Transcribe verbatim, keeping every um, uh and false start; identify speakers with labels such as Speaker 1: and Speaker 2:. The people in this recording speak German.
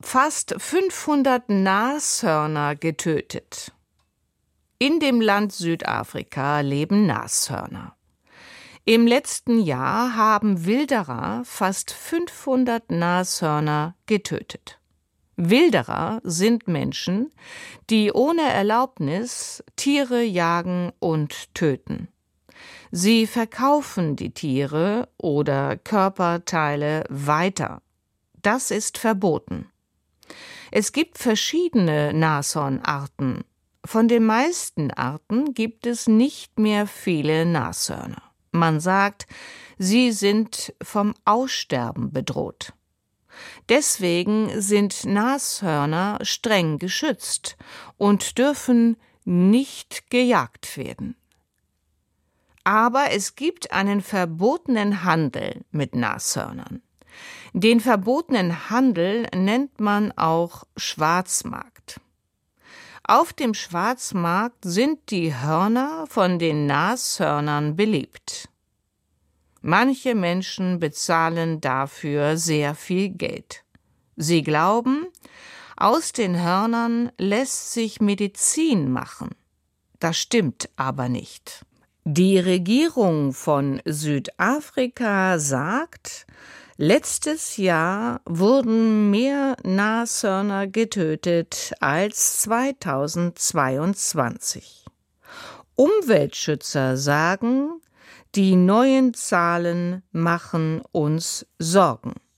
Speaker 1: fast fünfhundert Nashörner getötet. In dem Land Südafrika leben Nashörner. Im letzten Jahr haben Wilderer fast fünfhundert Nashörner getötet. Wilderer sind Menschen, die ohne Erlaubnis Tiere jagen und töten. Sie verkaufen die Tiere oder Körperteile weiter. Das ist verboten. Es gibt verschiedene Nashornarten. Von den meisten Arten gibt es nicht mehr viele Nashörner. Man sagt, sie sind vom Aussterben bedroht. Deswegen sind Nashörner streng geschützt und dürfen nicht gejagt werden. Aber es gibt einen verbotenen Handel mit Nashörnern. Den verbotenen Handel nennt man auch Schwarzmarkt. Auf dem Schwarzmarkt sind die Hörner von den Nashörnern beliebt. Manche Menschen bezahlen dafür sehr viel Geld. Sie glauben, aus den Hörnern lässt sich Medizin machen. Das stimmt aber nicht. Die Regierung von Südafrika sagt, letztes Jahr wurden mehr Nashörner getötet als zweitausendzweiundzwanzig. Umweltschützer sagen, die neuen Zahlen machen uns Sorgen.